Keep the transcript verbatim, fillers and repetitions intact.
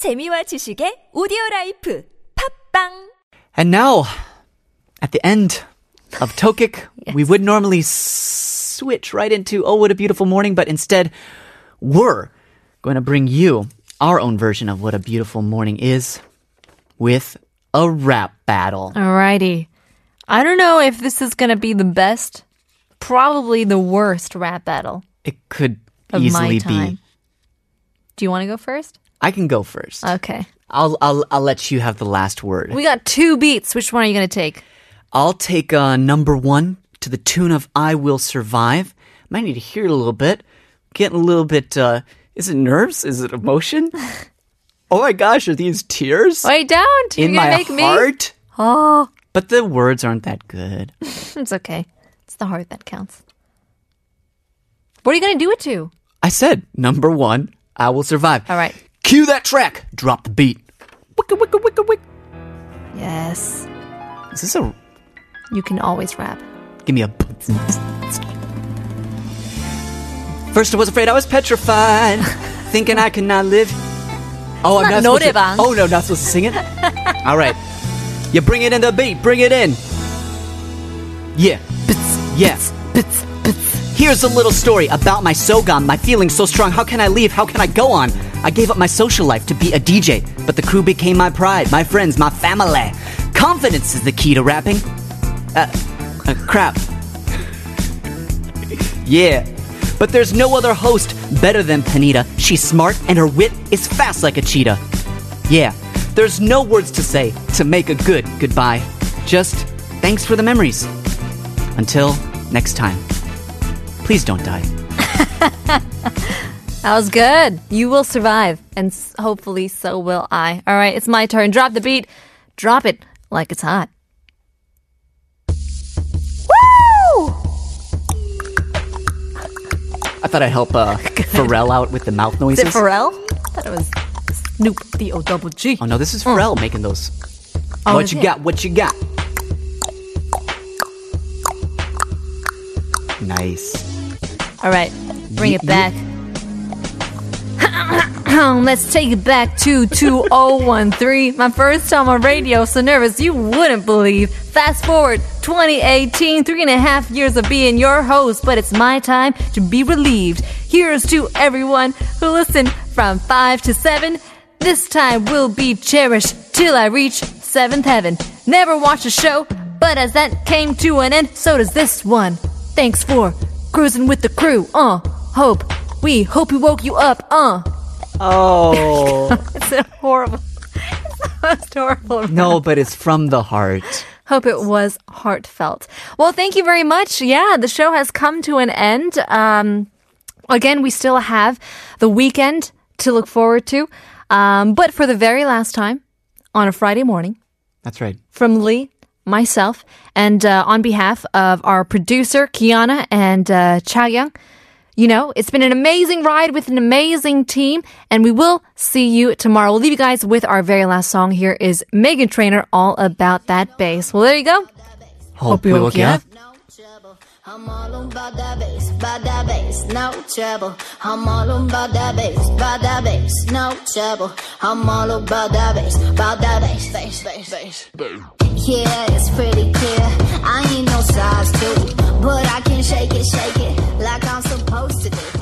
재미와 지식의 오디오라이프 팝빵. And now, at the end of Tokik, Yes. we would normally switch right into Oh, What a Beautiful Morning, but instead, we're going to bring you our own version of What a Beautiful Morning is with a rap battle. Alrighty. I don't know if this is going to be the best, probably the worst rap battle It could of easily my time. be. Do you want to go first? I can go first. Okay. I'll, I'll, I'll let you have the last word. We got two beats. Which one are you going to take? I'll take uh, number one to the tune of I Will Survive. Might need to hear it a little bit. Getting a little bit, uh, is it nerves? Is it emotion? Oh my gosh, are these tears? Wait, don't. In You're my gonna make me. heart? Oh, But the words aren't that good. it's okay. It's the heart that counts. What are you going to do it to? I said, number one, I Will Survive. All right. Cue that track. Drop the beat. Wicka, wicka, wicka, wick. Yes. Is this a... You can always rap. Give me a... First I was afraid, I was petrified, thinking I could not live. Oh, I'm not not supposed to... 노래방. Oh, no, not supposed to sing it? All right. You bring it in the beat. Bring it in. Yeah. Yeah. Here's a little story about my Sogam, my feelings so strong. How can I leave? How can I go on? I gave up my social life to be a D J, but the crew became my pride, my friends, my family. Confidence is the key to rapping. Uh, uh crap. Yeah. But there's no other host better than Panita. She's smart and her wit is fast like a cheetah. Yeah. There's no words to say to make a good goodbye. Just thanks for the memories. Until next time. Please don't die. That was good. You will survive. And s- hopefully so will I. All right, it's my turn. Drop the beat. Drop it like it's hot. Woo! I thought I'd help uh, Pharrell out with the mouth Is noises. it Pharrell? I thought it was Snoop D O double G. Oh no, this is Pharrell making those. Oh, what is you it? got? What you got? Nice. All right, bring Ye- it back. Let's take it back to two thousand thirteen. My first time on radio, so nervous you wouldn't believe. Fast forward, twenty eighteen, three and a half years of being your host, but it's my time to be relieved. Here's to everyone who listened from five to seven. This time will be cherished till I reach seventh heaven. Never watched a show, but as that came to an end, so does this one. Thanks for cruising with the crew, uh. Hope, we hope we woke you up, uh. Oh. It's a horrible, it's the most horrible. No, but it's from the heart. Hope it was heartfelt. Well, thank you very much. Yeah, the show has come to an end. Um, again, we still have the weekend to look forward to. Um, but for the very last time, on a Friday morning, That's right. from Lee, myself, and uh, on behalf of our producer, Kiana, and uh, Cha Young, you know, it's been an amazing ride with an amazing team, and we will see you tomorrow. We'll leave you guys with our very last song. Here is Meghan Trainor, All About That Bass. Well, there you go. Hope we woke you up. No trouble. I'm all about that bass, about that bass, no trouble. I'm all about that bass, about that bass, no trouble. I'm all about that bass, about that bass, bass, bass, bass. Yeah, it's pretty clear. I ain't no size two, but I can shake it, shake it like I'm supposed to do.